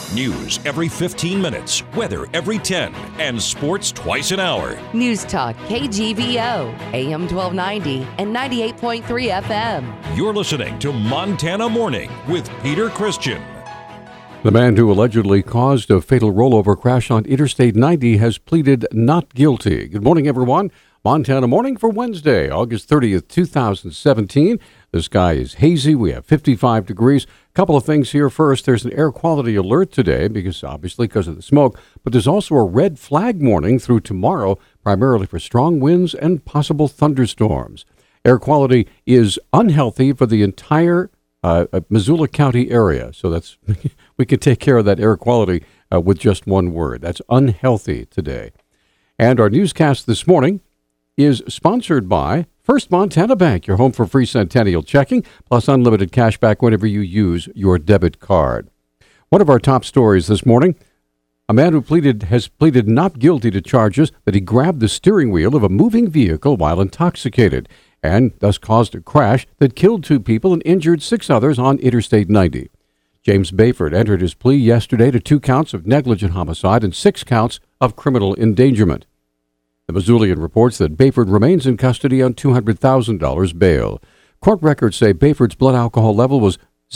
News every 15 minutes, weather every 10, and sports twice an hour. News Talk KGVO, AM 1290 and 98.3 FM. You're listening to Montana Morning with Peter Christian. The man who allegedly caused a fatal rollover crash on Interstate 90 has pleaded not guilty. Good morning, everyone. Montana Morning for Wednesday, August 30th, 2017. The sky is hazy. We have 55 degrees. A couple of things here. First, there's an air quality alert today because of the smoke, but there's also a red flag warning through tomorrow, primarily for strong winds and possible thunderstorms. Air quality is unhealthy for the entire Missoula County area. So that's we can take care of that air quality with just one word. That's unhealthy today. And our newscast this morning is sponsored by First Montana Bank, your home for free centennial checking, plus unlimited cash back whenever you use your debit card. One of our top stories this morning, a man who has pleaded not guilty to charges that he grabbed the steering wheel of a moving vehicle while intoxicated and thus caused a crash that killed 2 people and injured 6 others on Interstate 90. James Bayford entered his plea yesterday to 2 counts of negligent homicide and 6 counts of criminal endangerment. The Missoulian reports that Bayford remains in custody on $200,000 bail. Court records say Bayford's blood alcohol level was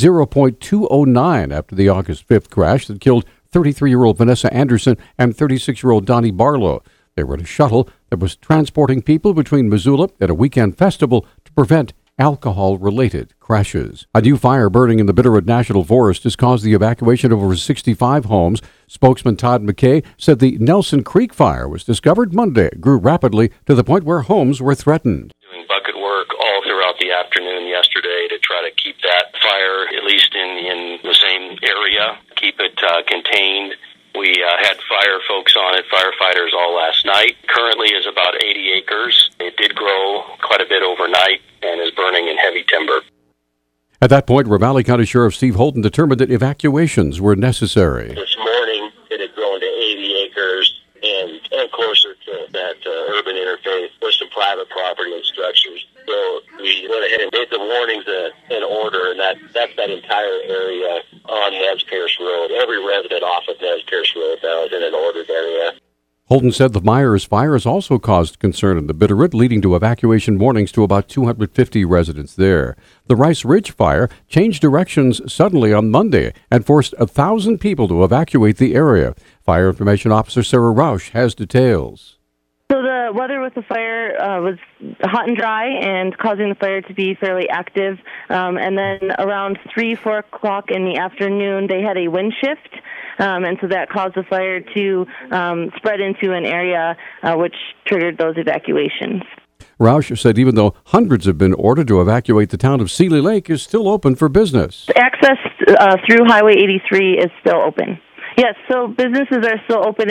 0.209 after the August 5th crash that killed 33-year-old Vanessa Anderson and 36-year-old Donnie Barlow. They were in a shuttle that was transporting people between Missoula and a weekend festival to prevent alcohol-related crashes. A new fire burning in the Bitterroot National Forest has caused the evacuation of over 65 homes. Spokesman Todd McKay said the Nelson Creek fire was discovered Monday, grew rapidly to the point where homes were threatened. Doing bucket work all throughout the afternoon yesterday to try to keep that fire at least in the same area, keep it contained. We had fire folks on it, firefighters all last night. Currently is about 80 acres. It did grow quite a bit overnight and is burning in heavy timber. At that point, Ravalli County Sheriff Steve Holton determined that evacuations were necessary. This morning, it had grown to 80 acres and closer to that urban interface with some private property and structures. So we went ahead and made the warnings in order, and that's that entire area on Nez Perce Road. Every resident off of Nez Perce Road now is in an ordered area. Holton said the Myers fire has also caused concern in the Bitterroot, leading to evacuation warnings to about 250 residents there. The Rice Ridge fire changed directions suddenly on Monday and forced 1,000 people to evacuate the area. Fire Information Officer Sarah Rausch has details. So the weather with the fire was hot and dry and causing the fire to be fairly active. And then around 4 o'clock in the afternoon, they had a wind shift. And so that caused the fire to spread into an area which triggered those evacuations. Rausch said even though hundreds have been ordered to evacuate, the town of Seeley Lake is still open for business. Access through Highway 83 is still open. Yes, so businesses are still open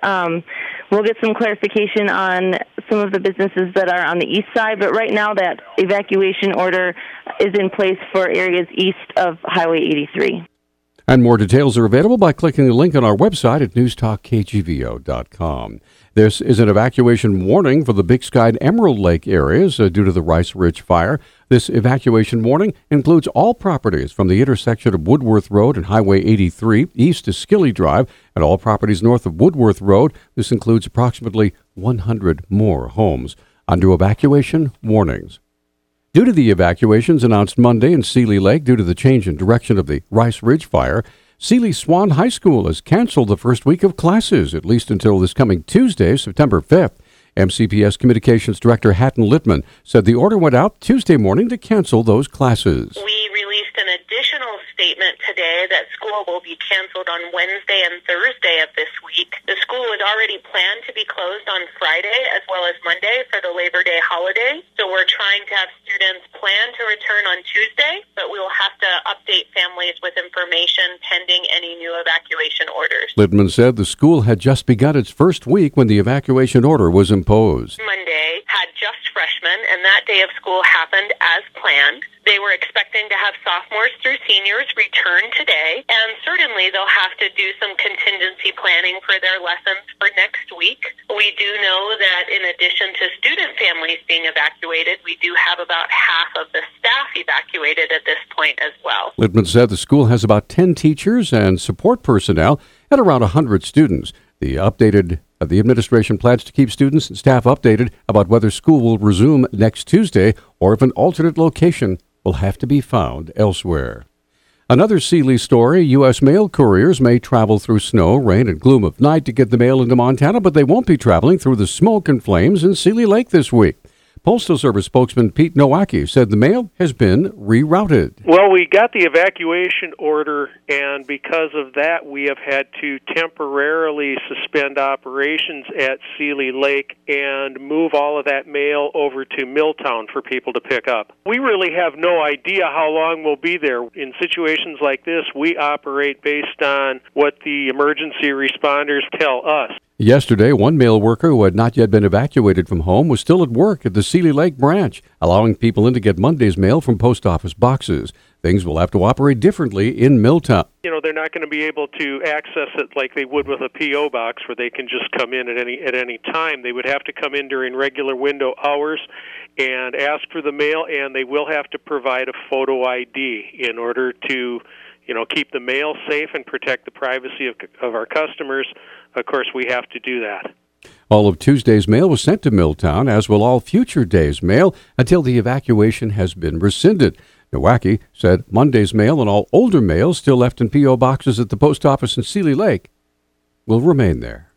we'll get some clarification on some of the businesses that are on the east side, but right now that evacuation order is in place for areas east of Highway 83. And more details are available by clicking the link on our website at newstalkkgvo.com. This is an evacuation warning for the Big Sky and Emerald Lake areas due to the Rice Ridge fire. This evacuation warning includes all properties from the intersection of Woodworth Road and Highway 83 east to Skilly Drive and all properties north of Woodworth Road. This includes approximately 100 more homes. Under evacuation warnings. Due to the evacuations announced Monday in Seeley Lake due to the change in direction of the Rice Ridge fire, Seeley Swan High School has canceled the first week of classes, at least until this coming Tuesday, September 5th. MCPS Communications Director Hatton Littman said the order went out Tuesday morning to cancel those classes. We released an additional statement today that school will be canceled on Wednesday and Thursday of this week. The school was already planned to be closed on Friday as well as Monday for the Labor Day holiday. So we're trying to have students plan to return on Tuesday, but we will have to update families with information pending any new evacuation orders. Littman said the school had just begun its first week when the evacuation order was imposed. Monday, had just freshmen, and that day of school happened as planned. They were expecting to have sophomores through seniors return today, and certainly they'll have to do some contingency planning for their lessons for next week. We do know that in addition to student families being evacuated, we do have about half of the staff evacuated at this point as well. Littman said the school has about 10 teachers and support personnel and around 100 students. The administration plans to keep students and staff updated about whether school will resume next Tuesday or if an alternate location will have to be found elsewhere. Another Sealy story, U.S. mail couriers may travel through snow, rain, and gloom of night to get the mail into Montana, but they won't be traveling through the smoke and flames in Sealy Lake this week. Postal Service spokesman Pete Nowacki said the mail has been rerouted. Well, we got the evacuation order, and because of that, we have had to temporarily suspend operations at Sealy Lake and move all of that mail over to Milltown for people to pick up. We really have no idea how long we'll be there. In situations like this, we operate based on what the emergency responders tell us. Yesterday, one mail worker who had not yet been evacuated from home was still at work at the Sealy Lake branch, allowing people in to get Monday's mail from post office boxes. Things will have to operate differently in Milltown. They're not going to be able to access it like they would with a P.O. box where they can just come in at any time. They would have to come in during regular window hours and ask for the mail, and they will have to provide a photo ID in order to keep the mail safe and protect the privacy of our customers. Of course, we have to do that. All of Tuesday's mail was sent to Milltown, as will all future days' mail, until the evacuation has been rescinded. Nowacki said Monday's mail and all older mail still left in P.O. boxes at the post office in Sealy Lake will remain there.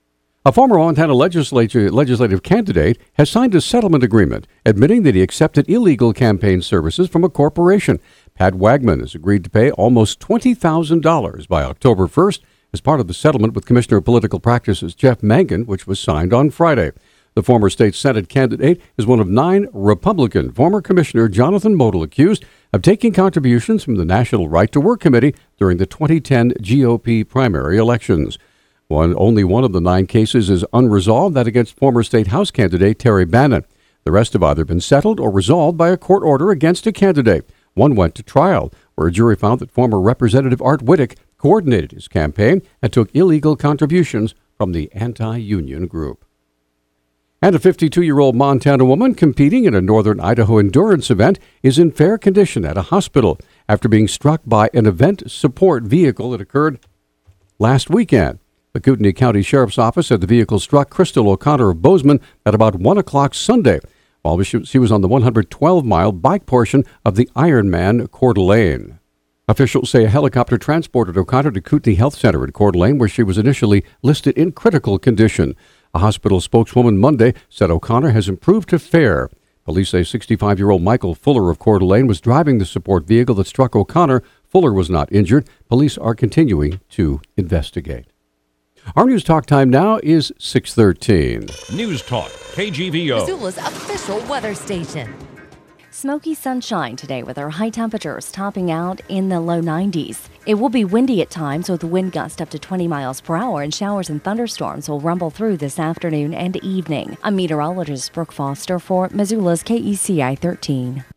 A former Montana legislative candidate has signed a settlement agreement admitting that he accepted illegal campaign services from a corporation. Pat Wagman has agreed to pay almost $20,000 by October 1st as part of the settlement with Commissioner of Political Practices Jeff Mangan, which was signed on Friday. The former state Senate candidate is one of 9 Republican former Commissioner Jonathan Modell accused of taking contributions from the National Right to Work Committee during the 2010 GOP primary elections. Only one of the 9 cases is unresolved, that against former State House candidate Terry Bannon. The rest have either been settled or resolved by a court order against a candidate. One went to trial, where a jury found that former Representative Art Whittick coordinated his campaign and took illegal contributions from the anti-union group. And a 52-year-old Montana woman competing in a northern Idaho endurance event is in fair condition at a hospital after being struck by an event support vehicle that occurred last weekend. The Kootenai County Sheriff's Office said the vehicle struck Crystal O'Connor of Bozeman at about 1 o'clock Sunday while she was on the 112-mile bike portion of the Ironman Coeur d'Alene. Officials say a helicopter transported O'Connor to Kootenai Health Center in Coeur d'Alene, where she was initially listed in critical condition. A hospital spokeswoman Monday said O'Connor has improved to fair. Police say 65-year-old Michael Fuller of Coeur d'Alene was driving the support vehicle that struck O'Connor. Fuller was not injured. Police are continuing to investigate. Our News Talk time now is 6:13. News Talk, KGVO. Missoula's official weather station. Smoky sunshine today with our high temperatures topping out in the low 90s. It will be windy at times with wind gusts up to 20 miles per hour, and showers and thunderstorms will rumble through this afternoon and evening. I'm meteorologist Brooke Foster for Missoula's KECI 13.